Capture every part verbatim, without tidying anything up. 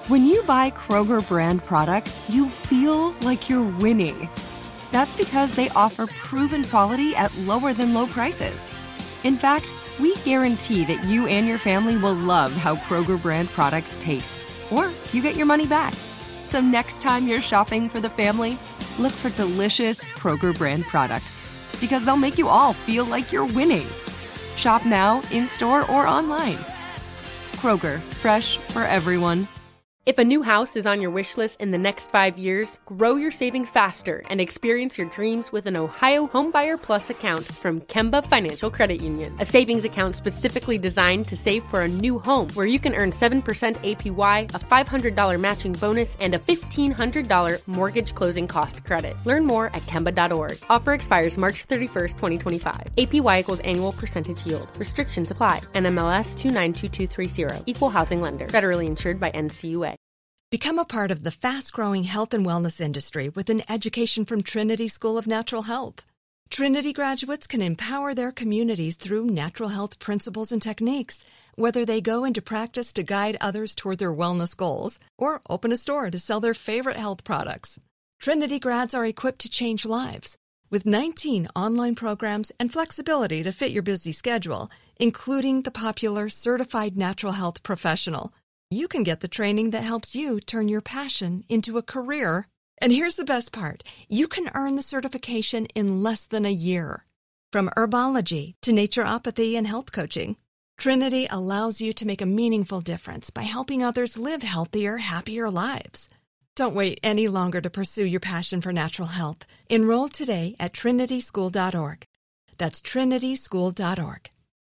When you buy Kroger brand products, you feel like you're winning. That's because they offer proven quality at lower than low prices. In fact, we guarantee that you and your family will love how Kroger brand products taste, or you get your money back. So next time you're shopping for the family, look for delicious Kroger brand products, because they'll make you all feel like you're winning. Shop now, in-store, or online. Kroger, fresh for everyone. If a new house is on your wish list in the next five years, grow your savings faster and experience your dreams with an Ohio Homebuyer Plus account from Kemba Financial Credit Union. A savings account specifically designed to save for a new home, where you can earn seven percent A P Y, a five hundred dollars matching bonus, and a fifteen hundred dollars mortgage closing cost credit. Learn more at Kemba dot org. Offer expires March thirty-first, twenty twenty-five. A P Y equals annual percentage yield. Restrictions apply. N M L S two nine two two three zero. Equal housing lender. Federally insured by N C U A. Become a part of the fast-growing health and wellness industry with an education from Trinity School of Natural Health. Trinity graduates can empower their communities through natural health principles and techniques, whether they go into practice to guide others toward their wellness goals or open a store to sell their favorite health products. Trinity grads are equipped to change lives with nineteen online programs and flexibility to fit your busy schedule, including the popular Certified Natural Health Professional. You can get the training that helps you turn your passion into a career. And here's the best part. You can earn the certification in less than a year. From herbology to naturopathy and health coaching, Trinity allows you to make a meaningful difference by helping others live healthier, happier lives. Don't wait any longer to pursue your passion for natural health. Enroll today at trinity school dot org. That's trinity school dot org.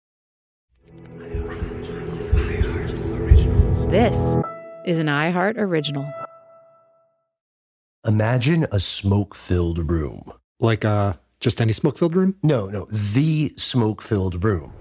This is an iHeart Original. Imagine a smoke-filled room. Like, uh, just any smoke-filled room? No, no, the smoke-filled room.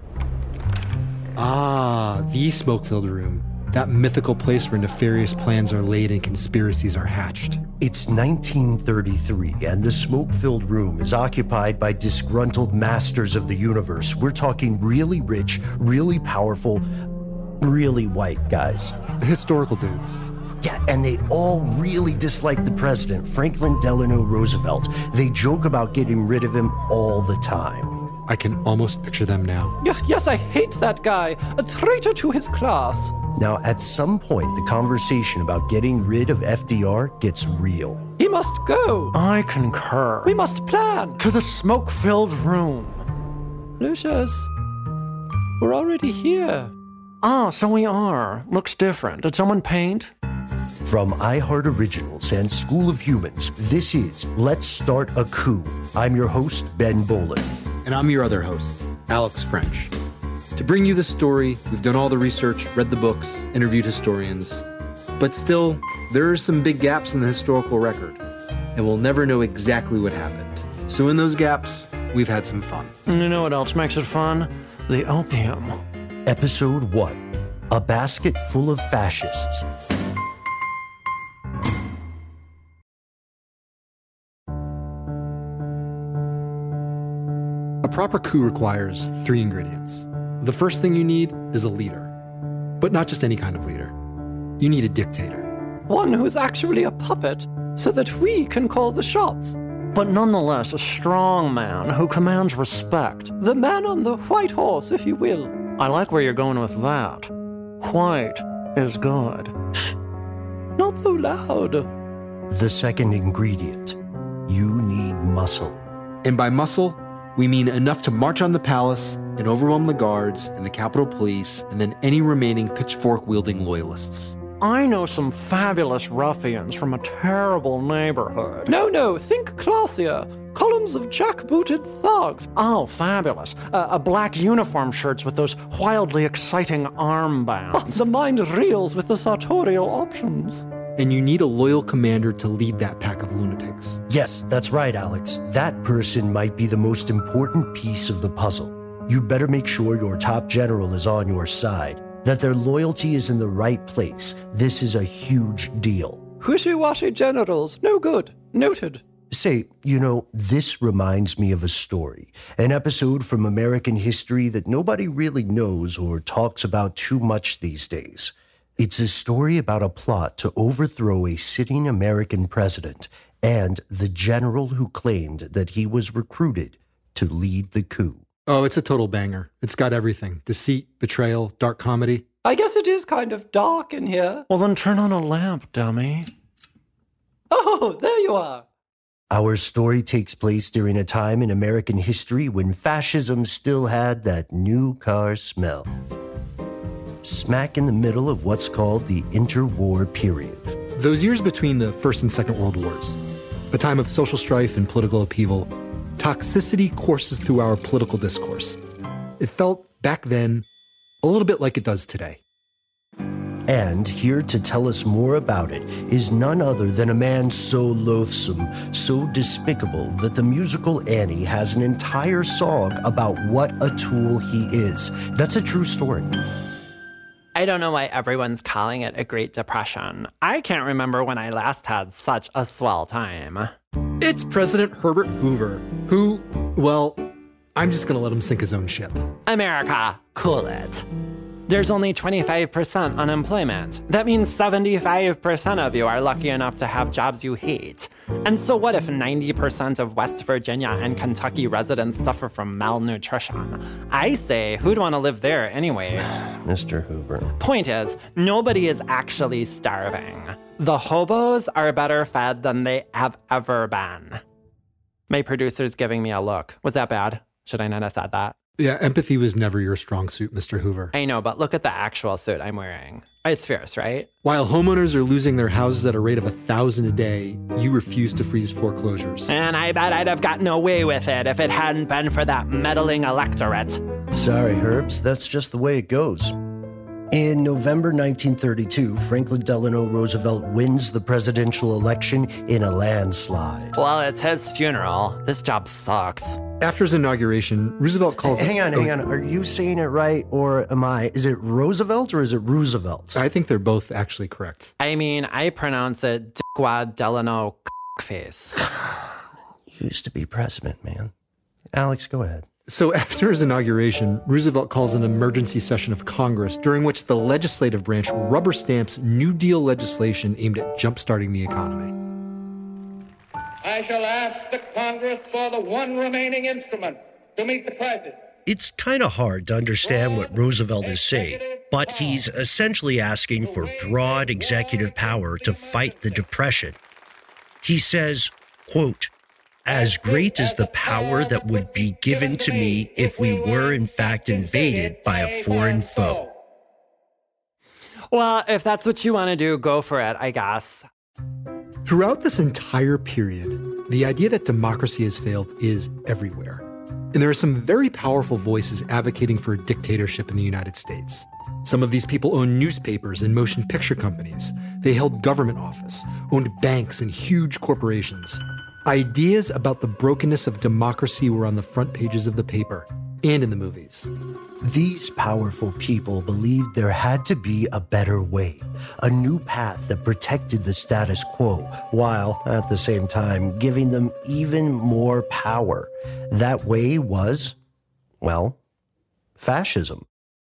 Ah, the smoke-filled room. That mythical place where nefarious plans are laid and conspiracies are hatched. It's nineteen thirty-three, and the smoke-filled room is occupied by disgruntled masters of the universe. We're talking really rich, really powerful, really white guys. Historical dudes. Yeah, and they all really dislike the president, Franklin Delano Roosevelt. They joke about getting rid of him all the time. I can almost picture them now. Yes, yes, I hate that guy. A traitor to his class. Now, at some point, the conversation about getting rid of F D R gets real. He must go. I concur. We must plan. To the smoke-filled room. Lucius, we're already here. Ah, so we are. Looks different. Did someone paint? From iHeart Originals and School of Humans, this is Let's Start a Coup. I'm your host, Ben Bolin. And I'm your other host, Alex French. To bring you the story, we've done all the research, read the books, interviewed historians. But still, there are some big gaps in the historical record, and we'll never know exactly what happened. So in those gaps, we've had some fun. You know what else makes it fun? The opium. Episode one, A Basket Full of Fascists. A proper coup requires three ingredients. The first thing you need is a leader. But not just any kind of leader. You need a dictator. One who's actually a puppet, so that we can call the shots. But nonetheless, a strong man who commands respect. The man on the white horse, if you will. I like where you're going with that. White is good. Not so loud. The second ingredient, you need muscle. And by muscle, we mean enough to march on the palace and overwhelm the guards and the Capitol Police and then any remaining pitchfork-wielding loyalists. I know some fabulous ruffians from a terrible neighborhood. No, no, think classier. Columns of jackbooted thugs. Oh, fabulous. Uh, uh, black uniform shirts with those wildly exciting armbands. The mind reels with the sartorial options. And you need a loyal commander to lead that pack of lunatics. Yes, that's right, Alex. That person might be the most important piece of the puzzle. You better make sure your top general is on your side, that their loyalty is in the right place. This is a huge deal. Wishy-washy generals, no good. Noted. Say, you know, this reminds me of a story, an episode from American history that nobody really knows or talks about too much these days. It's a story about a plot to overthrow a sitting American president and the general who claimed that he was recruited to lead the coup. Oh, it's a total banger. It's got everything. Deceit, betrayal, dark comedy. I guess it is kind of dark in here. Well, then turn on a lamp, dummy. Oh, there you are. Our story takes place during a time in American history when fascism still had that new car smell. Smack in the middle of what's called the interwar period. Those years between the First and Second World Wars, a time of social strife and political upheaval, toxicity courses through our political discourse. It felt, back then, a little bit like it does today. And here to tell us more about it is none other than a man so loathsome, so despicable, that the musical Annie has an entire song about what a tool he is. That's a true story. I don't know why everyone's calling it a Great Depression. I can't remember when I last had such a swell time. It's President Herbert Hoover, who, well, I'm just going to let him sink his own ship. America, cool it. There's only twenty-five percent unemployment. That means seventy-five percent of you are lucky enough to have jobs you hate. And so what if ninety percent of West Virginia and Kentucky residents suffer from malnutrition? I say, who'd want to live there anyway? Mister Hoover. Point is, nobody is actually starving. The hobos are better fed than they have ever been. My producer's giving me a look. Was that bad? Should I not have said that? Yeah, empathy was never your strong suit, Mister Hoover. I know, but look at the actual suit I'm wearing. It's fierce, right? While homeowners are losing their houses at a rate of a thousand a day, you refuse to freeze foreclosures. And I bet I'd have gotten away with it if it hadn't been for that meddling electorate. Sorry, Herbs, that's just the way it goes. In November nineteen thirty-two, Franklin Delano Roosevelt wins the presidential election in a landslide. Well, it's his funeral. This job sucks. After his inauguration, Roosevelt calls... Hang on, hang on. Are you saying it right, or am I? Is it Roosevelt or is it Roosevelt? I think they're both actually correct. I mean, I pronounce it Dickwad Delano face. Used to be president, man. Alex, go ahead. So after his inauguration, Roosevelt calls an emergency session of Congress, during which the legislative branch rubber stamps New Deal legislation aimed at jumpstarting the economy. I shall ask the Congress for the one remaining instrument to meet the crisis. It's kind of hard to understand what Roosevelt is saying, but he's essentially asking for broad executive power to fight the Depression. He says, quote, "As great is the power that would be given to me if we were in fact invaded by a foreign foe." Well, if that's what you want to do, go for it, I guess. Throughout this entire period, the idea that democracy has failed is everywhere. And there are some very powerful voices advocating for a dictatorship in the United States. Some of these people owned newspapers and motion picture companies. They held government office, owned banks and huge corporations. Ideas about the brokenness of democracy were on the front pages of the paper and in the movies. These powerful people believed there had to be a better way, a new path that protected the status quo, while at the same time giving them even more power. That way was, well, fascism.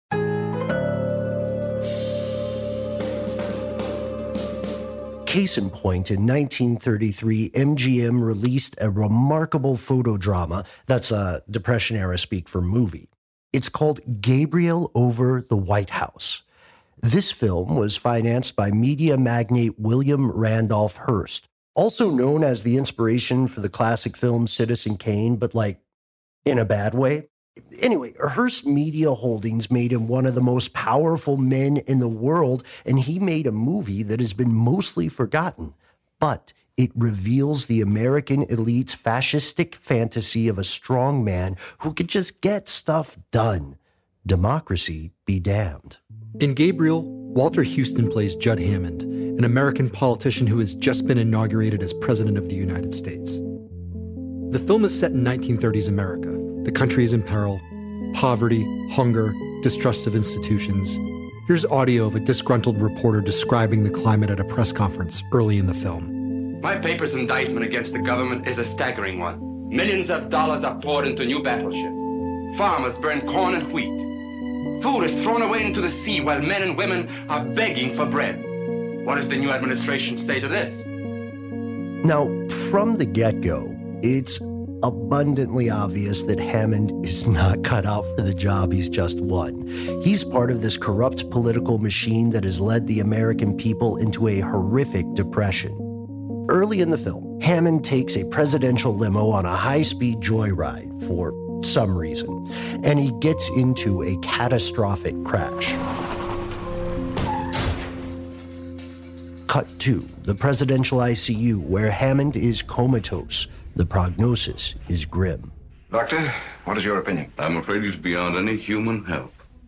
Case in point, in nineteen thirty-three, M G M released a remarkable photo drama, that's uh, Depression-era speak for movie. It's called Gabriel Over the White House. This film was financed by media magnate William Randolph Hearst, also known as the inspiration for the classic film Citizen Kane, but like in a bad way. Anyway, Hearst Media Holdings made him one of the most powerful men in the world, and he made a movie that has been mostly forgotten. But it reveals the American elite's fascistic fantasy of a strong man who could just get stuff done. Democracy be damned. In Gabriel, Walter Houston plays Judd Hammond, an American politician who has just been inaugurated as President of the United States. The film is set in nineteen thirties America. The country is in peril. Poverty, hunger, distrust of institutions. Here's audio of a disgruntled reporter describing the climate at a press conference early in the film. My paper's indictment against the government is a staggering one. Millions of dollars are poured into new battleships. Farmers burn corn and wheat. Food is thrown away into the sea while men and women are begging for bread. What does the new administration say to this? Now, from the get-go, it's abundantly obvious that Hammond is not cut out for the job he's just won. He's part of this corrupt political machine that has led the American people into a horrific depression. Early in the film, Hammond takes a presidential limo on a high-speed joyride for some reason, and he gets into a catastrophic crash. Cut to the presidential I C U, where Hammond is comatose. The prognosis is grim. Doctor, what is your opinion? I'm afraid he's beyond any human help.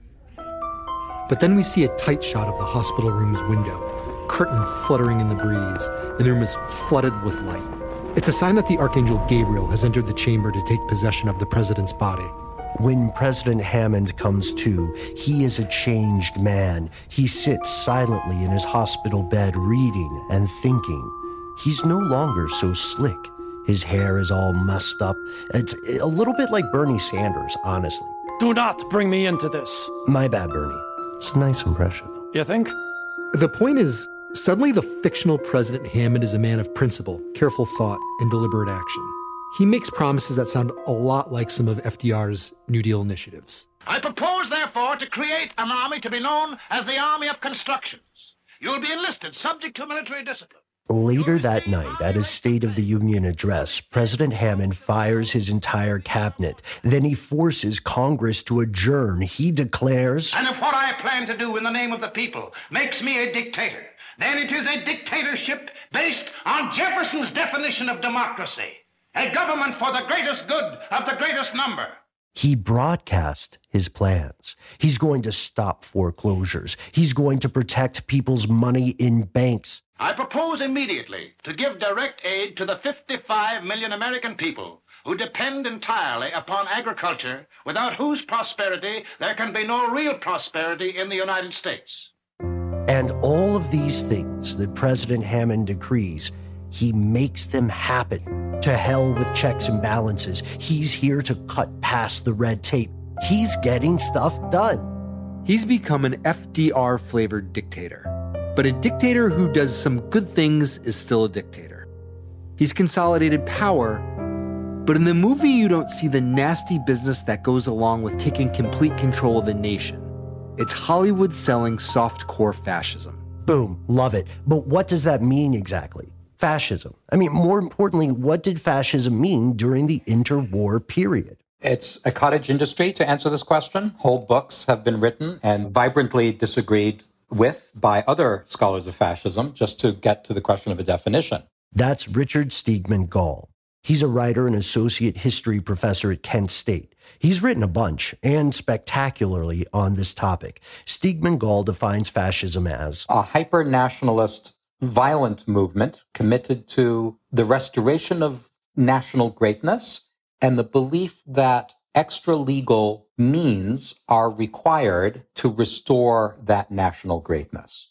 But then we see a tight shot of the hospital room's window, curtain fluttering in the breeze, and the room is flooded with light. It's a sign that the Archangel Gabriel has entered the chamber to take possession of the president's body. When President Hammond comes to, he is a changed man. He sits silently in his hospital bed, reading and thinking. He's no longer so slick. His hair is all mussed up. It's a little bit like Bernie Sanders, honestly. Do not bring me into this. My bad, Bernie. It's a nice impression, though. You think? The point is, suddenly the fictional President Hammond is a man of principle, careful thought, and deliberate action. He makes promises that sound a lot like some of F D R's New Deal initiatives. I propose, therefore, to create an army to be known as the Army of Constructions. You will be enlisted, subject to military discipline. Later that night, at his State of the Union address, President Hammond fires his entire cabinet. Then he forces Congress to adjourn. He declares, "And if what I plan to do in the name of the people makes me a dictator, then it is a dictatorship based on Jefferson's definition of democracy, a government for the greatest good of the greatest number." He broadcast his plans. He's going to stop foreclosures. He's going to protect people's money in banks. I propose immediately to give direct aid to the fifty-five million American people who depend entirely upon agriculture, without whose prosperity there can be no real prosperity in the United States. And all of these things that President Hammond decrees, he makes them happen. To hell with checks and balances. He's here to cut past the red tape. He's getting stuff done. He's become an F D R-flavored dictator. But a dictator who does some good things is still a dictator. He's consolidated power, but in the movie you don't see the nasty business that goes along with taking complete control of a nation. It's Hollywood selling soft-core fascism. Boom, love it. But what does that mean exactly? Fascism. I mean, more importantly, what did fascism mean during the interwar period? It's a cottage industry, to answer this question. Whole books have been written and vibrantly disagreed with by other scholars of fascism, just to get to the question of a definition. That's Richard Steigman Gall. He's a writer and associate history professor at Kent State. He's written a bunch, and spectacularly, on this topic. Steigman Gall defines fascism as a hyper-nationalist, violent movement committed to the restoration of national greatness and the belief that extra-legal means are required to restore that national greatness.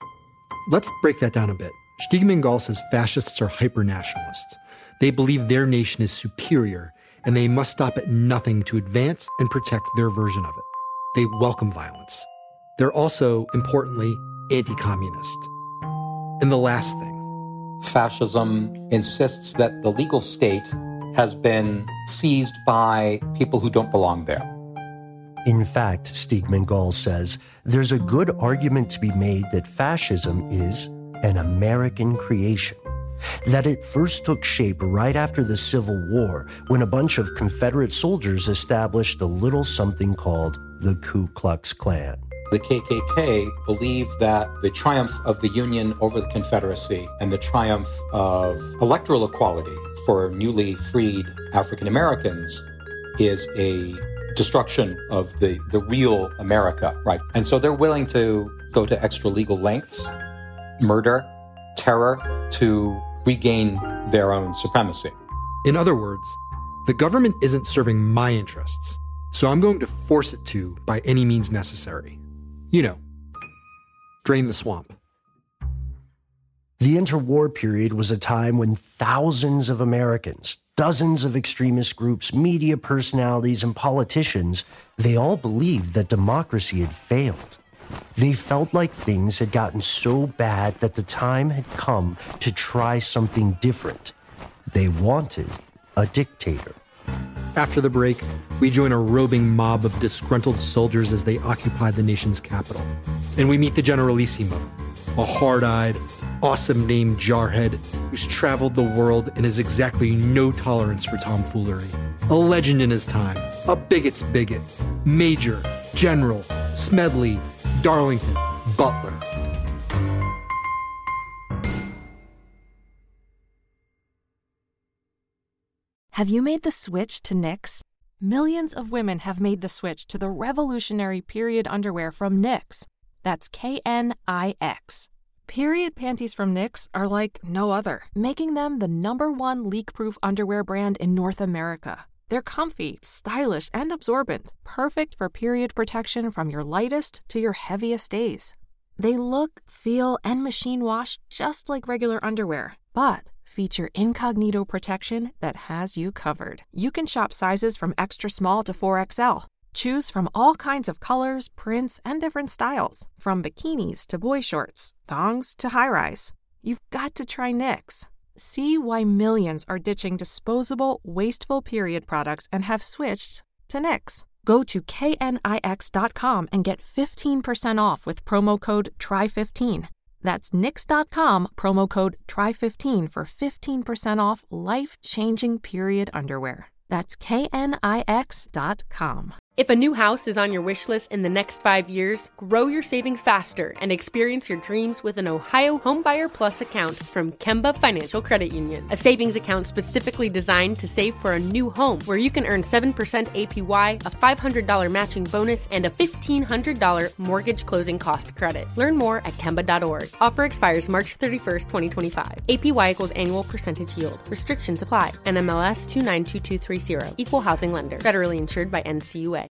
Let's break that down a bit. Steigman Gall says fascists are hyper-nationalists. They believe their nation is superior, and they must stop at nothing to advance and protect their version of it. They welcome violence. They're also, importantly, anti-communist. And the last thing. Fascism insists that the legal state has been seized by people who don't belong there. In fact, Steigman Gall says, there's a good argument to be made that fascism is an American creation. That it first took shape right after the Civil War, when a bunch of Confederate soldiers established a little something called the Ku Klux Klan. The K K K believed that the triumph of the Union over the Confederacy and the triumph of electoral equality for newly freed African Americans is a destruction of the, the real America, right? And so they're willing to go to extra legal lengths, murder, terror, to regain their own supremacy. In other words, the government isn't serving my interests, so I'm going to force it to by any means necessary. You know, drain the swamp. The interwar period was a time when thousands of Americans, Dozens of extremist groups, media personalities, and politicians, they all believed that democracy had failed. They felt like things had gotten so bad that the time had come to try something different. They wanted a dictator. After the break, we join a roving mob of disgruntled soldiers as they occupy the nation's capital. And we meet the Generalissimo, a hard-eyed, awesome-named jarhead who's traveled the world and has exactly no tolerance for tomfoolery. A legend in his time, a bigot's bigot, Major, General, Smedley, Darlington, Butler. Have you made the switch to Knix? Millions of women have made the switch to the revolutionary period underwear from Knix. That's K N I X. Period panties from Knix are like no other, making them the number one leak-proof underwear brand in North America. They're comfy, stylish, and absorbent, perfect for period protection from your lightest to your heaviest days. They look, feel, and machine wash just like regular underwear, but feature incognito protection that has you covered. You can shop sizes from extra small to four X L. Choose from all kinds of colors, prints, and different styles, from bikinis to boy shorts, thongs to high-rise. You've got to try Knix. See why millions are ditching disposable, wasteful period products and have switched to Knix. Go to K N I X dot com and get fifteen percent off with promo code T R Y fifteen. That's Knix dot com, promo code T R Y fifteen for fifteen percent off life-changing period underwear. That's K N I X dot com. If a new house is on your wish list in the next five years, grow your savings faster and experience your dreams with an Ohio Homebuyer Plus account from Kemba Financial Credit Union. A savings account specifically designed to save for a new home, where you can earn seven percent A P Y, a five hundred dollars matching bonus, and a fifteen hundred dollars mortgage closing cost credit. Learn more at Kemba dot org. Offer expires March thirty-first, twenty twenty-five. A P Y equals annual percentage yield. Restrictions apply. N M L S two nine two two three zero. Equal housing lender. Federally insured by N C U A.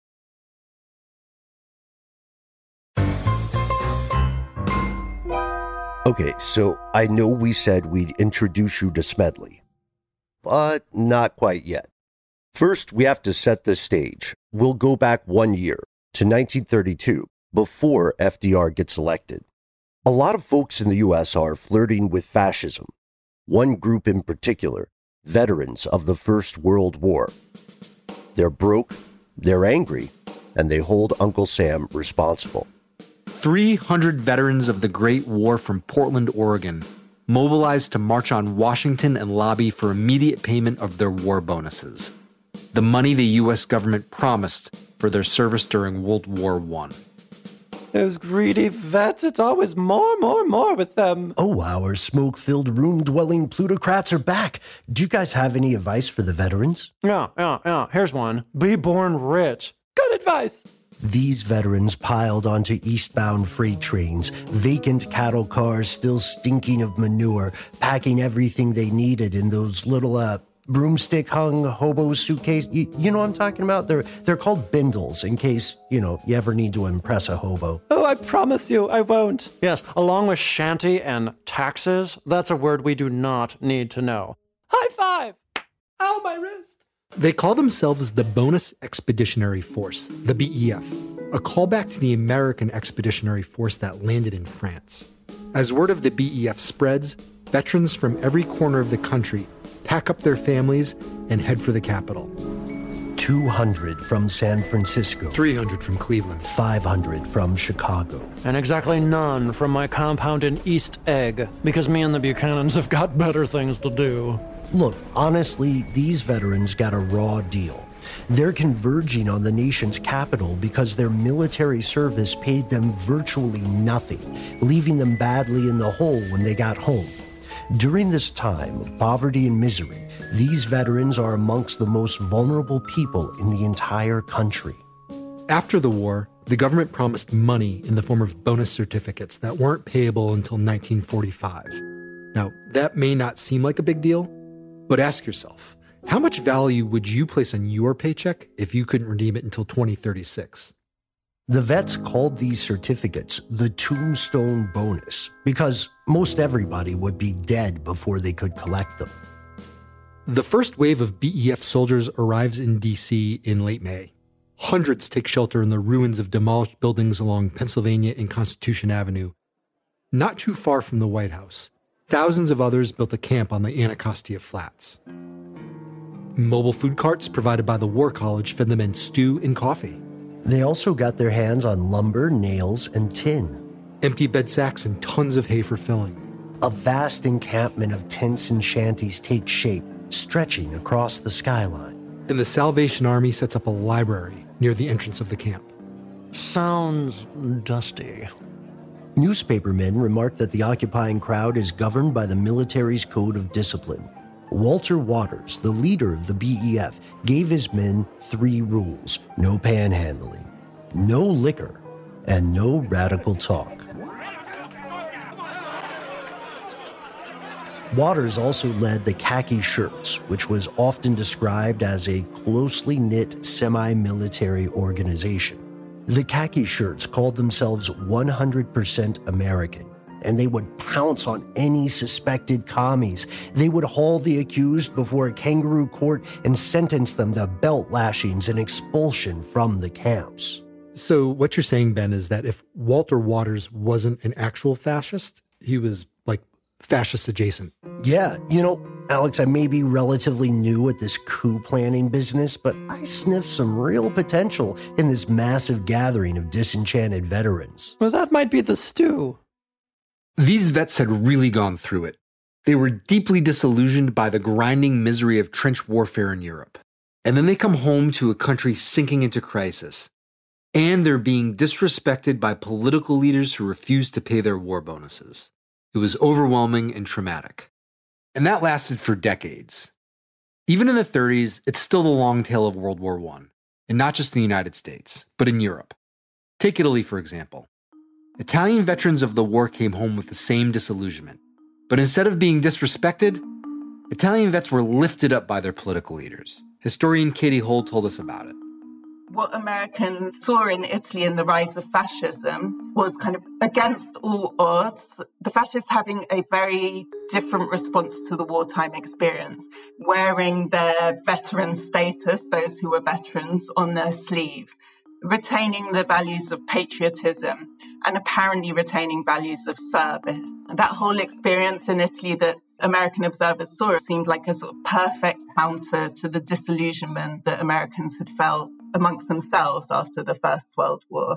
Okay, so I know we said we'd introduce you to Smedley, but not quite yet. First, we have to set the stage. We'll go back one year to nineteen thirty-two, before F D R gets elected. A lot of folks in the U S are flirting with fascism. One group in particular, veterans of the First World War. They're broke, they're angry, and they hold Uncle Sam responsible. three hundred veterans of the Great War from Portland, Oregon, mobilized to march on Washington and lobby for immediate payment of their war bonuses, the money the U S government promised for their service during World War One. Those greedy vets, it's always more, more, more with them. Oh, our smoke-filled, room-dwelling plutocrats are back. Do you guys have any advice for the veterans? Yeah, yeah, yeah. Here's one. Be born rich. Good advice. These veterans piled onto eastbound freight trains, vacant cattle cars still stinking of manure, packing everything they needed in those little uh, broomstick-hung hobo suitcase. You, you know what I'm talking about? They're they're called bindles, in case, you know, you ever need to impress a hobo. Oh, I promise you, I won't. Yes, along with shanty and taxes, that's a word we do not need to know. High five! Ow, my wrist! They call themselves the Bonus Expeditionary Force, the B E F, a callback to the American Expeditionary Force that landed in France. As word of the B E F spreads, veterans from every corner of the country pack up their families and head for the capital. two hundred from San Francisco. three hundred from Cleveland. five hundred from Chicago. And exactly none from my compound in East Egg, because me and the Buchanans have got better things to do. Look, honestly, these veterans got a raw deal. They're converging on the nation's capital because their military service paid them virtually nothing, leaving them badly in the hole when they got home. During this time of poverty and misery, these veterans are amongst the most vulnerable people in the entire country. After the war, the government promised money in the form of bonus certificates that weren't payable until nineteen forty-five. Now, that may not seem like a big deal, but ask yourself, how much value would you place on your paycheck if you couldn't redeem it until twenty thirty-six? The vets called these certificates the tombstone bonus because most everybody would be dead before they could collect them. The first wave of B E F soldiers arrives in D C in late May. Hundreds take shelter in the ruins of demolished buildings along Pennsylvania and Constitution Avenue. Not too far from the White House, thousands of others built a camp on the Anacostia Flats. Mobile food carts provided by the War College fed the men stew and coffee. They also got their hands on lumber, nails, and tin. Empty bed sacks and tons of hay for filling. A vast encampment of tents and shanties takes shape, stretching across the skyline. And the Salvation Army sets up a library near the entrance of the camp. Sounds dusty. Newspapermen remarked that the occupying crowd is governed by the military's code of discipline. Walter Waters, the leader of the B E F, gave his men three rules: no panhandling, no liquor, and no radical talk. Waters also led the Khaki Shirts, which was often described as a closely knit semi-military organization. The Khaki Shirts called themselves one hundred percent American, and they would pounce on any suspected commies. They would haul the accused before a kangaroo court and sentence them to belt lashings and expulsion from the camps. So what you're saying, Ben, is that if Walter Waters wasn't an actual fascist, he was like fascist adjacent. Yeah, you know, Alex, I may be relatively new at this coup planning business, but I sniff some real potential in this massive gathering of disenchanted veterans. Well, that might be the stew. These vets had really gone through it. They were deeply disillusioned by the grinding misery of trench warfare in Europe. And then they come home to a country sinking into crisis. And they're being disrespected by political leaders who refuse to pay their war bonuses. It was overwhelming and traumatic. And that lasted for decades. Even in the thirties, it's still the long tail of World War One, and not just in the United States, but in Europe. Take Italy, for example. Italian veterans of the war came home with the same disillusionment. But instead of being disrespected, Italian vets were lifted up by their political leaders. Historian Katie Hull told us about it. What Americans saw in Italy in the rise of fascism was kind of against all odds. The fascists having a very different response to the wartime experience, wearing their veteran status, those who were veterans, on their sleeves, retaining the values of patriotism and apparently retaining values of service. That whole experience in Italy that American observers saw seemed like a sort of perfect counter to the disillusionment that Americans had felt amongst themselves after the First World War.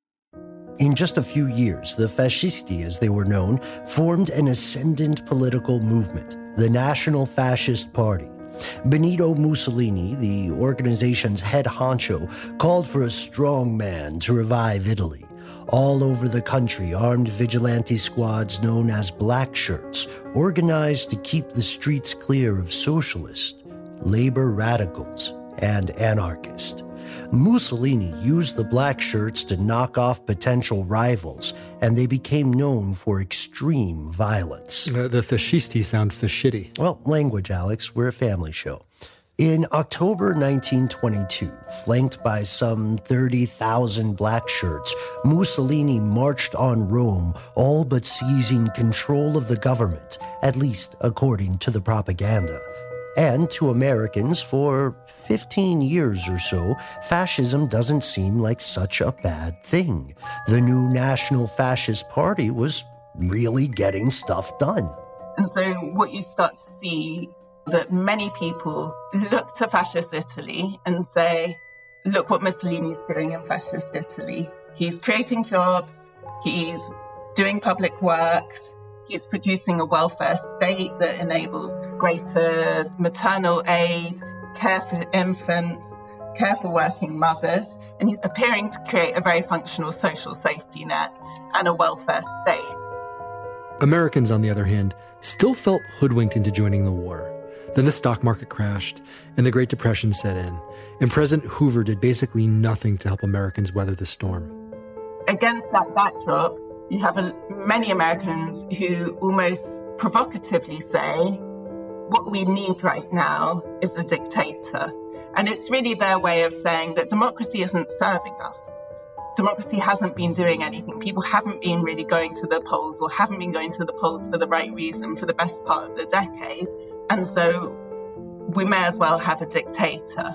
In just a few years, the Fascisti, as they were known, formed an ascendant political movement, the National Fascist Party. Benito Mussolini, the organization's head honcho, called for a strong man to revive Italy. All over the country, armed vigilante squads known as Black Shirts organized to keep the streets clear of socialists, labor radicals, and anarchists. Mussolini used the Black Shirts to knock off potential rivals, and they became known for extreme violence. Uh, the fascisti sound fascisti. Well, language, Alex. We're a family show. In October nineteen twenty-two, flanked by some thirty thousand Black Shirts, Mussolini marched on Rome, all but seizing control of the government, at least according to the propaganda. And to Americans, for fifteen years or so, fascism doesn't seem like such a bad thing. The new National Fascist Party was really getting stuff done. And so what you start to see, that many people look to fascist Italy and say, look what Mussolini's doing in fascist Italy. He's creating jobs, he's doing public works, he's producing a welfare state that enables greater maternal aid, care for infants, care for working mothers, and he's appearing to create a very functional social safety net and a welfare state. Americans, on the other hand, still felt hoodwinked into joining the war. Then the stock market crashed, and the Great Depression set in, and President Hoover did basically nothing to help Americans weather the storm. Against that backdrop, you have a, many Americans who almost provocatively say, what we need right now is a dictator. And it's really their way of saying that democracy isn't serving us. Democracy hasn't been doing anything. People haven't been really going to the polls or haven't been going to the polls for the right reason for the best part of the decade. And so we may as well have a dictator.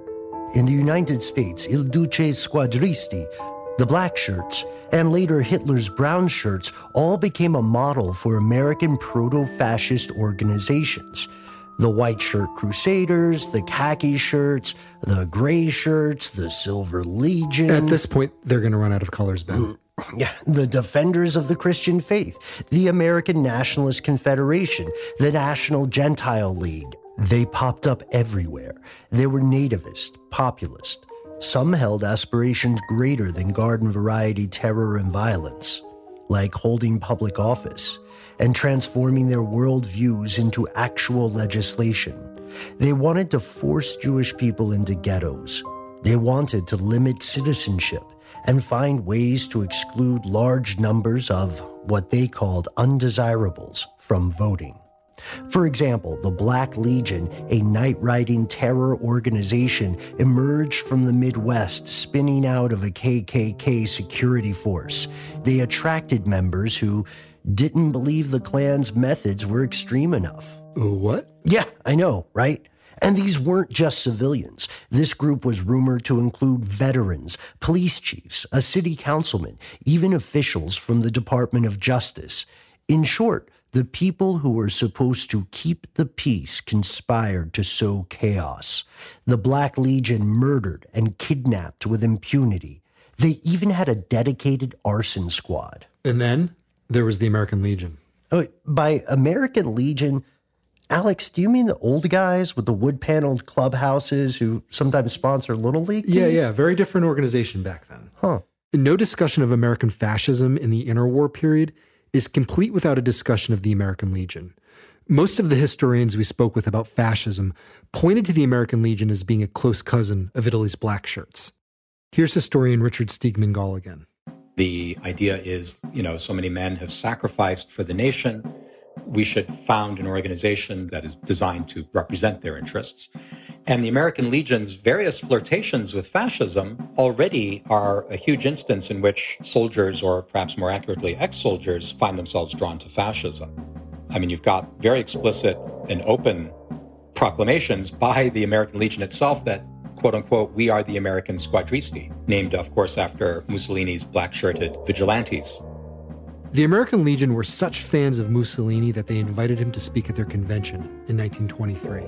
In the United States, Il Duce Squadristi, the black shirts, and later Hitler's brown shirts all became a model for American proto-fascist organizations. The white shirt crusaders, the khaki shirts, the gray shirts, the Silver Legion. At this point, they're going to run out of colors, Ben. Yeah, the Defenders of the Christian Faith, the American Nationalist Confederation, the National Gentile League. They popped up everywhere. They were nativist, populist. Some held aspirations greater than garden variety terror and violence, like holding public office and transforming their worldviews into actual legislation. They wanted to force Jewish people into ghettos. They wanted to limit citizenship and find ways to exclude large numbers of what they called undesirables from voting. For example, the Black Legion, a night-riding terror organization, emerged from the Midwest, spinning out of a K K K security force. They attracted members who didn't believe the Klan's methods were extreme enough. What? Yeah, I know, right? And these weren't just civilians. This group was rumored to include veterans, police chiefs, a city councilman, even officials from the Department of Justice. In short, the people who were supposed to keep the peace conspired to sow chaos. The Black Legion murdered and kidnapped with impunity. They even had a dedicated arson squad. And then there was the American Legion. Oh, by American Legion, Alex, do you mean the old guys with the wood-paneled clubhouses who sometimes sponsor Little League teams? Yeah, yeah, very different organization back then. Huh. No discussion of American fascism in the interwar period is complete without a discussion of the American Legion. Most of the historians we spoke with about fascism pointed to the American Legion as being a close cousin of Italy's black shirts. Here's historian Richard Steigman Gall again. The idea is, you know, so many men have sacrificed for the nation. We should found an organization that is designed to represent their interests. And the American Legion's various flirtations with fascism already are a huge instance in which soldiers, or perhaps more accurately, ex-soldiers, find themselves drawn to fascism. I mean, you've got very explicit and open proclamations by the American Legion itself that, quote unquote, we are the American Squadristi, named, of course, after Mussolini's black-shirted vigilantes. The American Legion were such fans of Mussolini that they invited him to speak at their convention in nineteen twenty-three.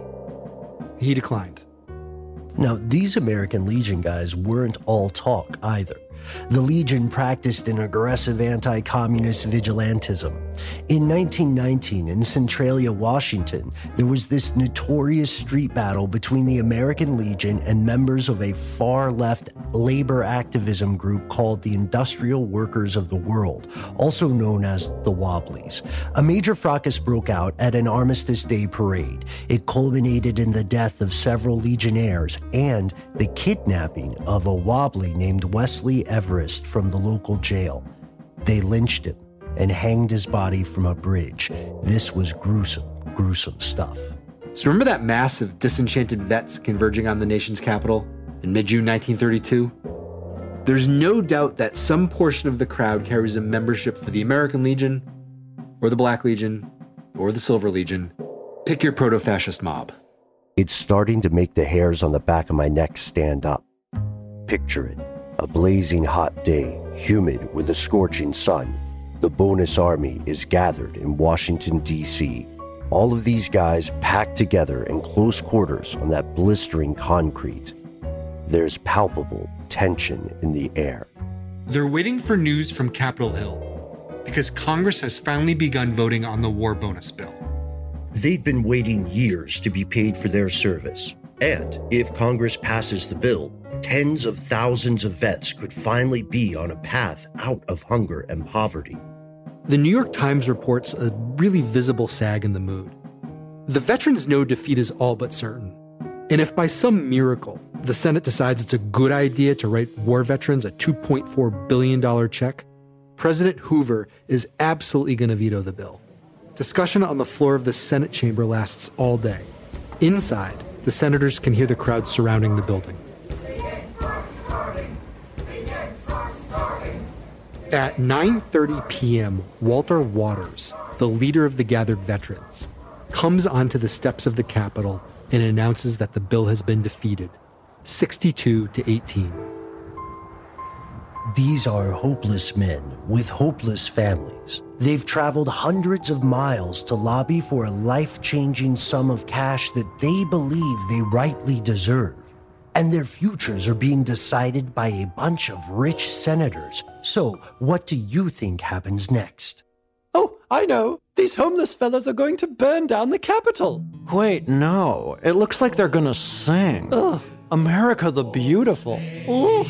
He declined. Now, these American Legion guys weren't all talk either. The Legion practiced an aggressive anti-communist vigilantism. In nineteen nineteen, in Centralia, Washington, there was this notorious street battle between the American Legion and members of a far-left labor activism group called the Industrial Workers of the World, also known as the Wobblies. A major fracas broke out at an Armistice Day parade. It culminated in the death of several Legionnaires and the kidnapping of a Wobbly named Wesley Everest from the local jail. They lynched him and hanged his body from a bridge. This was gruesome, gruesome stuff. So remember that mass of disenchanted vets converging on the nation's capital in mid-June nineteen thirty-two? There's no doubt that some portion of the crowd carries a membership for the American Legion, or the Black Legion, or the Silver Legion. Pick your proto-fascist mob. It's starting to make the hairs on the back of my neck stand up. Picture it. A blazing hot day, humid with a scorching sun. The bonus army is gathered in Washington, D C All of these guys packed together in close quarters on that blistering concrete. There's palpable tension in the air. They're waiting for news from Capitol Hill because Congress has finally begun voting on the war bonus bill. They'd been waiting years to be paid for their service. And if Congress passes the bill, tens of thousands of vets could finally be on a path out of hunger and poverty. The New York Times reports a really visible sag in the mood. The veterans know defeat is all but certain. And if by some miracle the Senate decides it's a good idea to write war veterans a two point four billion dollars check, President Hoover is absolutely going to veto the bill. Discussion on the floor of the Senate chamber lasts all day. Inside, the senators can hear the crowd surrounding the building. At nine thirty p.m., Walter Waters, the leader of the gathered veterans, comes onto the steps of the Capitol and announces that the bill has been defeated, sixty-two to eighteen. These are hopeless men with hopeless families. They've traveled hundreds of miles to lobby for a life-changing sum of cash that they believe they rightly deserve. And their futures are being decided by a bunch of rich senators. So, what do you think happens next? Oh, I know. These homeless fellows are going to burn down the Capitol. Wait, no. It looks like they're gonna sing. Ugh. America the Beautiful. Ooh.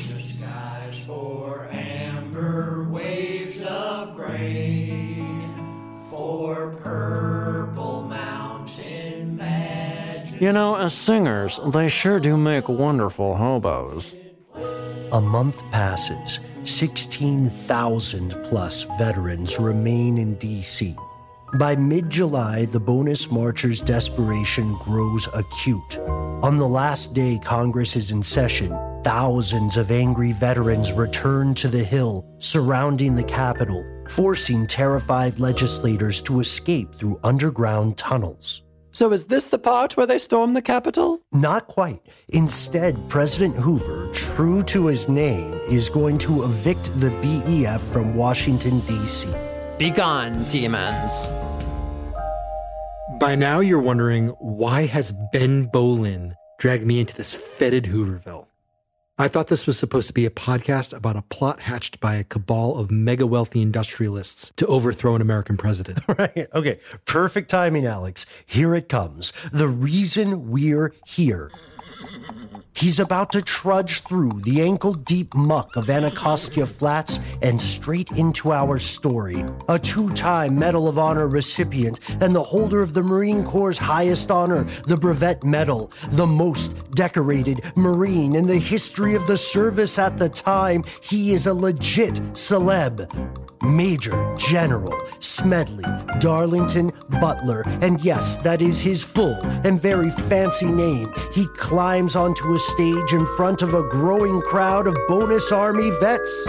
Waves of grain for purple mountain magic. You know, as singers, they sure do make wonderful hobos. A month passes. sixteen thousand plus veterans remain in D C. By mid-July, the bonus marchers' desperation grows acute. On the last day Congress is in session, thousands of angry veterans return to the Hill, surrounding the Capitol, forcing terrified legislators to escape through underground tunnels. So is this the part where they storm the Capitol? Not quite. Instead, President Hoover, true to his name, is going to evict the B E F from Washington, D C. Begone, demons. By now you're wondering, why has Ben Bolin dragged me into this fetid Hooverville? I thought this was supposed to be a podcast about a plot hatched by a cabal of mega wealthy industrialists to overthrow an American president. Right. Okay. Perfect timing, Alex. Here it comes. The reason we're here. He's about to trudge through the ankle-deep muck of Anacostia Flats and straight into our story. A two-time Medal of Honor recipient and the holder of the Marine Corps' highest honor, the Brevet Medal, the most decorated Marine in the history of the service at the time. He is a legit celeb. Major General Smedley Darlington Butler. And yes, that is his full and very fancy name. He climbs onto a stage in front of a growing crowd of Bonus Army vets.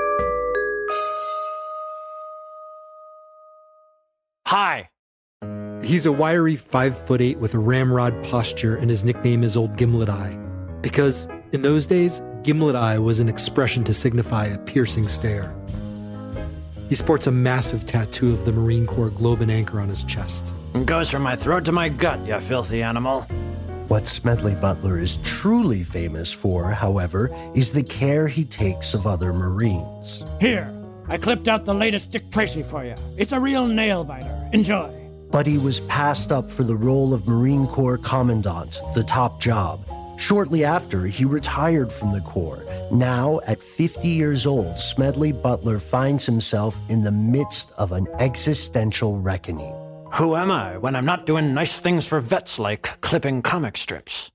Hi. He's a wiry five foot eight with a ramrod posture, and his nickname is Old Gimlet Eye. Because in those days, Gimlet Eye was an expression to signify a piercing stare. He sports a massive tattoo of the Marine Corps globe and anchor on his chest. It goes from my throat to my gut, you filthy animal. What Smedley Butler is truly famous for, however, is the care he takes of other Marines. Here, I clipped out the latest Dick Tracy for you. It's a real nail-biter. Enjoy. But he was passed up for the role of Marine Corps Commandant, the top job. Shortly after, he retired from the Corps. Now, at fifty years old, Smedley Butler finds himself in the midst of an existential reckoning. Who am I when I'm not doing nice things for vets like clipping comic strips?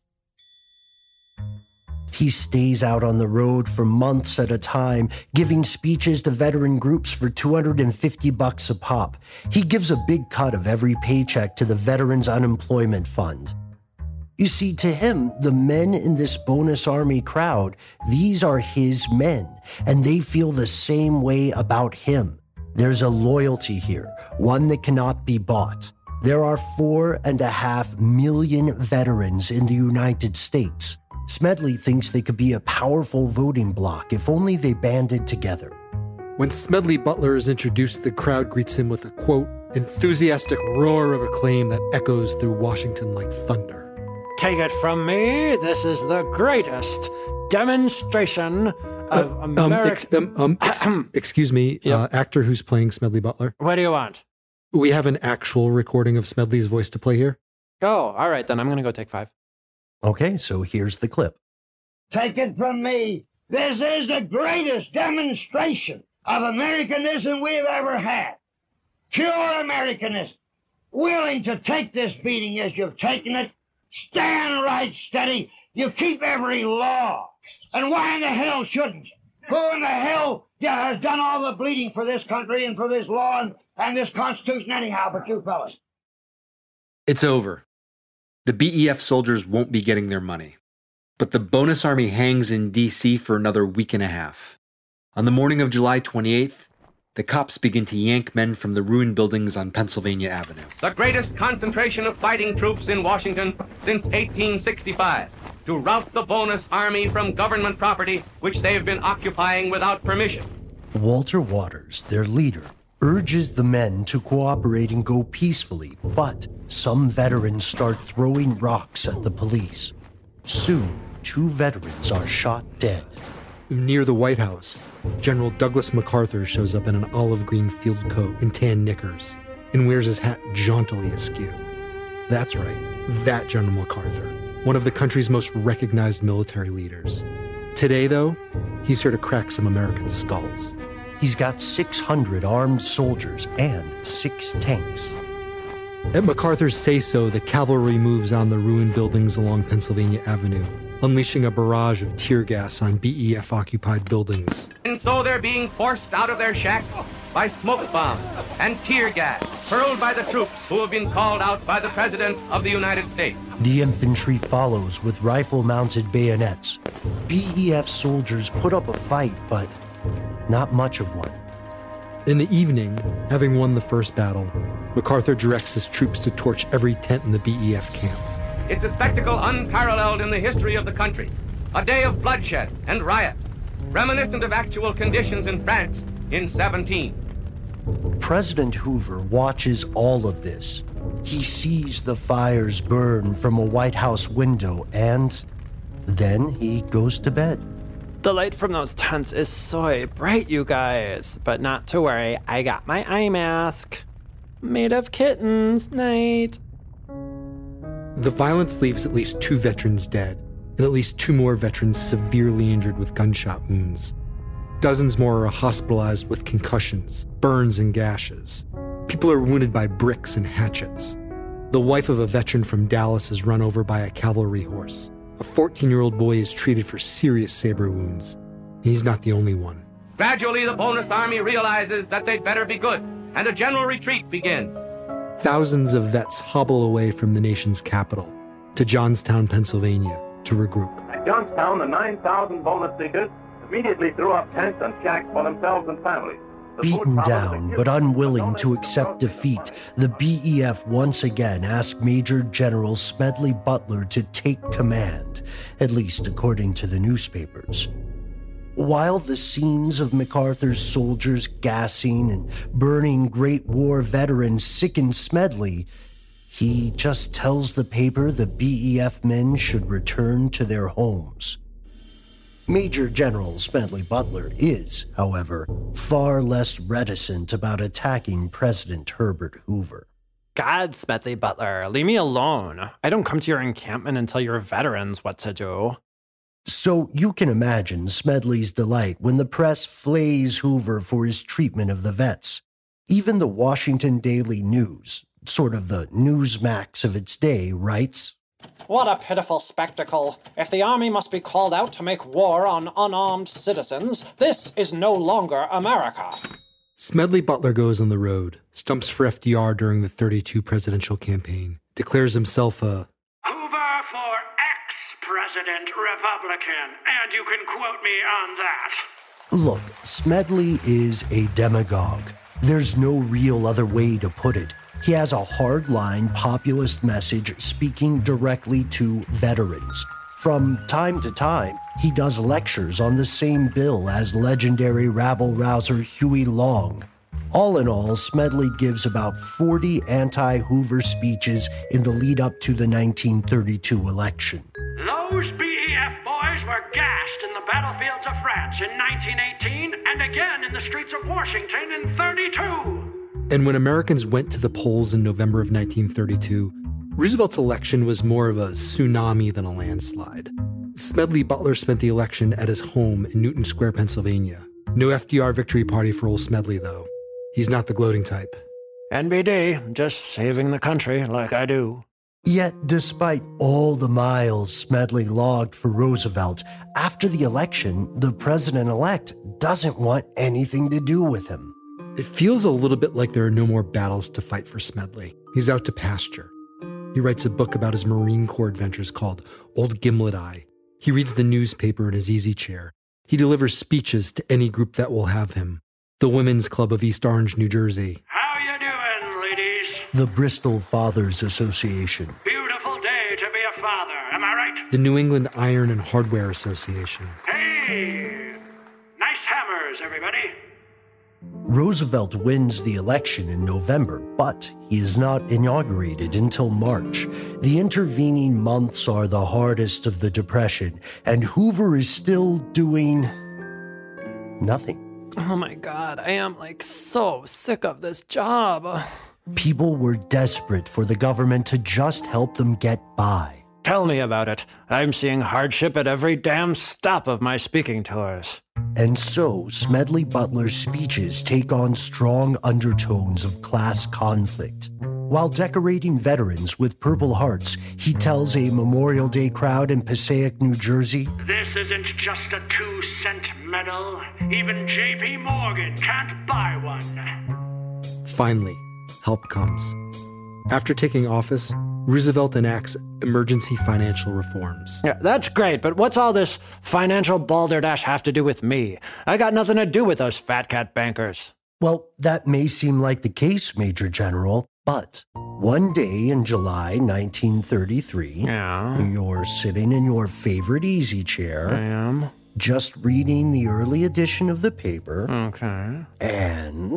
He stays out on the road for months at a time, giving speeches to veteran groups for two hundred fifty bucks a pop. He gives a big cut of every paycheck to the Veterans Unemployment Fund. You see, to him, the men in this Bonus Army crowd, these are his men, and they feel the same way about him. There's a loyalty here, one that cannot be bought. There are four and a half million veterans in the United States. Smedley thinks they could be a powerful voting bloc if only they banded together. When Smedley Butler is introduced, the crowd greets him with a, quote, enthusiastic roar of acclaim that echoes through Washington like thunder. Take it from me, this is the greatest demonstration of uh, American... Um, ex- um, um, ex- excuse me, yep. uh, actor who's playing Smedley Butler. What do you want? We have an actual recording of Smedley's voice to play here. Oh, all right, then I'm going to go take five. Okay, so here's the clip. Take it from me, this is the greatest demonstration of Americanism we've ever had. Pure Americanism. Willing to take this beating as you've taken it. Stand right steady. You keep every law. And why in the hell shouldn't you? Who in the hell yeah, has done all the bleeding for this country and for this law and, and this Constitution anyhow but you fellas? It's over. The B E F soldiers won't be getting their money. But the Bonus Army hangs in D C for another week and a half. On the morning of July twenty-eighth, the cops begin to yank men from the ruined buildings on Pennsylvania Avenue. The greatest concentration of fighting troops in Washington since eighteen sixty-five, to rout the bonus army from government property which they have been occupying without permission. Walter Waters, their leader, urges the men to cooperate and go peacefully, but some veterans start throwing rocks at the police. Soon, two veterans are shot dead. Near the White House, General Douglas MacArthur shows up in an olive green field coat and tan knickers and wears his hat jauntily askew. That's right, that General MacArthur, one of the country's most recognized military leaders. Today, though, he's here to crack some American skulls. He's got six hundred armed soldiers and six tanks. At MacArthur's say-so, the cavalry moves on the ruined buildings along Pennsylvania Avenue, unleashing a barrage of tear gas on B E F-occupied buildings. And so they're being forced out of their shacks by smoke bombs and tear gas hurled by the troops who have been called out by the President of the United States. The infantry follows with rifle-mounted bayonets. B E F soldiers put up a fight, but not much of one. In the evening, having won the first battle, MacArthur directs his troops to torch every tent in the B E F camp. It's a spectacle unparalleled in the history of the country. A day of bloodshed and riot, reminiscent of actual conditions in France in seventeen. President Hoover watches all of this. He sees the fires burn from a White House window, and then he goes to bed. The light from those tents is so bright, you guys. But not to worry, I got my eye mask. Made of kittens, night. The violence leaves at least two veterans dead, and at least two more veterans severely injured with gunshot wounds. Dozens more are hospitalized with concussions, burns, and gashes. People are wounded by bricks and hatchets. The wife of a veteran from Dallas is run over by a cavalry horse. A fourteen-year-old boy is treated for serious saber wounds. He's not the only one. Gradually, the bonus army realizes that they'd better be good, and a general retreat begins. Thousands of vets hobble away from the nation's capital to Johnstown, Pennsylvania, to regroup. At Johnstown, the nine thousand bonus seekers immediately threw up tents and shacks for themselves and families. Beaten down, but unwilling to accept defeat, the B E F once again asked Major General Smedley Butler to take command, at least according to the newspapers. While the scenes of MacArthur's soldiers gassing and burning Great War veterans sicken Smedley, he just tells the paper the B E F men should return to their homes. Major General Smedley Butler is, however, far less reticent about attacking President Herbert Hoover. God, Smedley Butler, leave me alone. I don't come to your encampment and tell your veterans what to do. So you can imagine Smedley's delight when the press flays Hoover for his treatment of the vets. Even the Washington Daily News, sort of the Newsmax of its day, writes, "What a pitiful spectacle. If the army must be called out to make war on unarmed citizens, this is no longer America." Smedley Butler goes on the road, stumps for F D R during the thirty-two presidential campaign, declares himself a Hoover for ex-president Republican, and you can quote me on that. Look, Smedley is a demagogue. There's no real other way to put it. He has a hardline populist message speaking directly to veterans. From time to time, he does lectures on the same bill as legendary rabble-rouser Huey Long. All in all, Smedley gives about forty anti-Hoover speeches in the lead up to the nineteen thirty-two election. Those B E F boys were gassed in the battlefields of France in nineteen eighteen and again in the streets of Washington in thirty-two. And when Americans went to the polls in November of nineteen thirty-two, Roosevelt's election was more of a tsunami than a landslide. Smedley Butler spent the election at his home in Newton Square, Pennsylvania. No F D R victory party for old Smedley, though. He's not the gloating type. N B D, just saving the country like I do. Yet, despite all the miles Smedley logged for Roosevelt, after the election, the president-elect doesn't want anything to do with him. It feels a little bit like there are no more battles to fight for Smedley. He's out to pasture. He writes a book about his Marine Corps adventures called Old Gimlet Eye. He reads the newspaper in his easy chair. He delivers speeches to any group that will have him. The Women's Club of East Orange, New Jersey. How you doing, ladies? The Bristol Fathers Association. Beautiful day to be a father, am I right? The New England Iron and Hardware Association. Hey! Nice hammers, everybody. Roosevelt wins the election in November, but he is not inaugurated until March. The intervening months are the hardest of the Depression, and Hoover is still doing nothing. Oh my God, I am like so sick of this job. People were desperate for the government to just help them get by. Tell me about it. I'm seeing hardship at every damn stop of my speaking tours. And so, Smedley Butler's speeches take on strong undertones of class conflict. While decorating veterans with Purple Hearts, he tells a Memorial Day crowd in Passaic, New Jersey, This isn't just a two-cent medal. Even J P Morgan can't buy one. Finally, help comes. After taking office, Roosevelt enacts emergency financial reforms. Yeah, that's great, but what's all this financial balderdash have to do with me? I got nothing to do with those fat cat bankers. Well, that may seem like the case, Major General, but one day in July nineteen thirty-three, yeah. You're sitting in your favorite easy chair. I am. Just reading the early edition of the paper. Okay. And...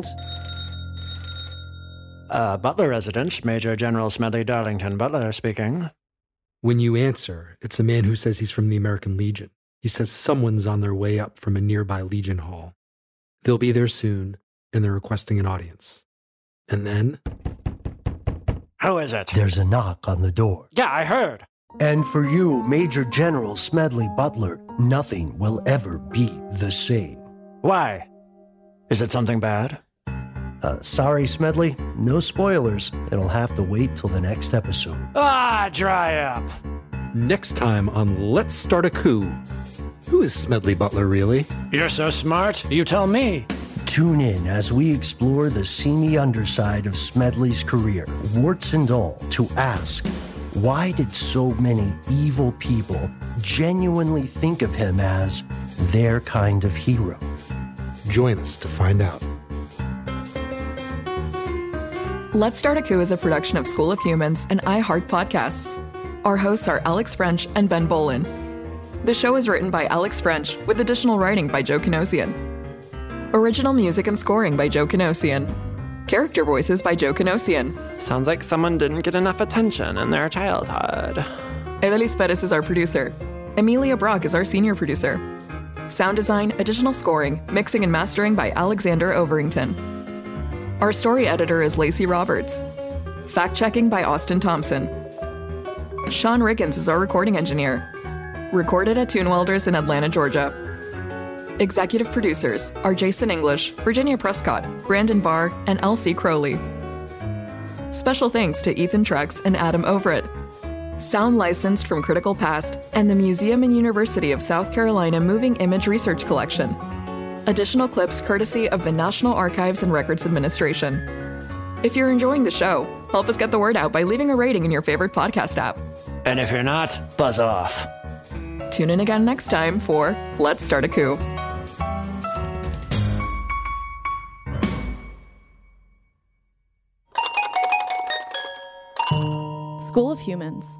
Uh, Butler residence, Major General Smedley Darlington Butler speaking. When you answer, it's a man who says he's from the American Legion. He says someone's on their way up from a nearby Legion Hall. They'll be there soon, and they're requesting an audience. And then... Who is it? There's a knock on the door. Yeah, I heard. And for you, Major General Smedley Butler, nothing will ever be the same. Why? Is it something bad? Uh, sorry, Smedley. No spoilers. It'll have to wait till the next episode. Ah, dry up. Next time on Let's Start a Coup. Who is Smedley Butler, really? You're so smart. You tell me. Tune in as we explore the seamy underside of Smedley's career, warts and all, to ask, why did so many evil people genuinely think of him as their kind of hero? Join us to find out. Let's Start a Coup is a production of School of Humans and iHeart Podcasts. Our hosts are Alex French and Ben Bolin. The show is written by Alex French with additional writing by Joe Kanosian. Original music and scoring by Joe Kanosian. Character voices by Joe Kanosian. Sounds like someone didn't get enough attention in their childhood. Edelis Perez is our producer. Emilia Brock is our senior producer. Sound design, additional scoring, mixing and mastering by Alexander Overington. Our story editor is Lacey Roberts. Fact-checking by Austin Thompson. Sean Riggins is our recording engineer. Recorded at Tune Welders in Atlanta, Georgia. Executive producers are Jason English, Virginia Prescott, Brandon Barr, and L C Crowley. Special thanks to Ethan Trex and Adam Overett. Sound licensed from Critical Past and the Museum and University of South Carolina Moving Image Research Collection. Additional clips courtesy of the National Archives and Records Administration. If you're enjoying the show, help us get the word out by leaving a rating in your favorite podcast app. And if you're not, buzz off. Tune in again next time for Let's Start a Coup. School of Humans.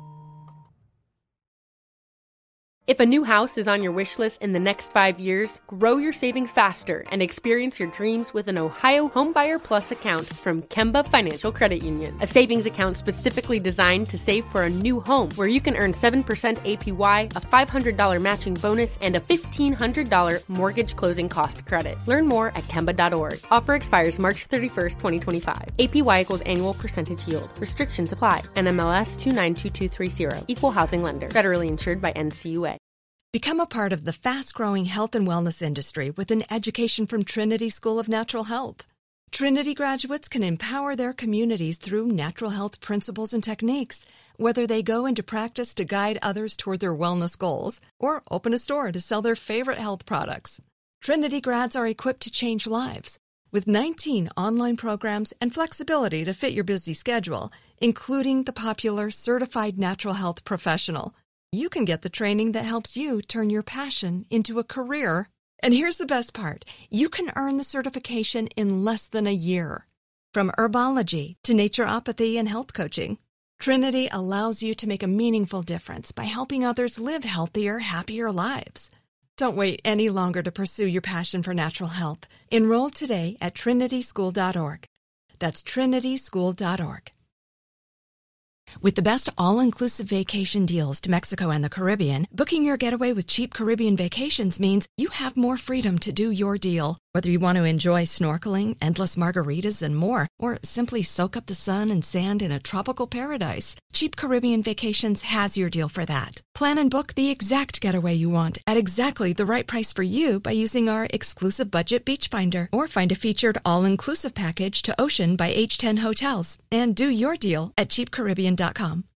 If a new house is on your wish list in the next five years, grow your savings faster and experience your dreams with an Ohio Homebuyer Plus account from Kemba Financial Credit Union. A savings account specifically designed to save for a new home where you can earn seven percent A P Y, a five hundred dollars matching bonus, and a fifteen hundred dollars mortgage closing cost credit. Learn more at Kemba dot org. Offer expires March thirty-first, twenty twenty-five. A P Y equals annual percentage yield. Restrictions apply. N M L S two nine two two three zero. Equal housing lender. Federally insured by N C U A. Become a part of the fast-growing health and wellness industry with an education from Trinity School of Natural Health. Trinity graduates can empower their communities through natural health principles and techniques, whether they go into practice to guide others toward their wellness goals or open a store to sell their favorite health products. Trinity grads are equipped to change lives with nineteen online programs and flexibility to fit your busy schedule, including the popular Certified Natural Health Professional. You can get the training that helps you turn your passion into a career And here's the best part. You can earn the certification in less than a year. From herbology to naturopathy and health coaching, Trinity allows you to make a meaningful difference by helping others live healthier, happier lives. Don't wait any longer to pursue your passion for natural health. Enroll today at trinity school dot org. That's trinity school dot org. With the best all-inclusive vacation deals to Mexico and the Caribbean, booking your getaway with Cheap Caribbean Vacations means you have more freedom to do your deal. Whether you want to enjoy snorkeling, endless margaritas, and more, or simply soak up the sun and sand in a tropical paradise, Cheap Caribbean Vacations has your deal for that. Plan and book the exact getaway you want at exactly the right price for you by using our exclusive budget beach finder, or find a featured all-inclusive package to Ocean by H ten Hotels and do your deal at cheap caribbean dot com.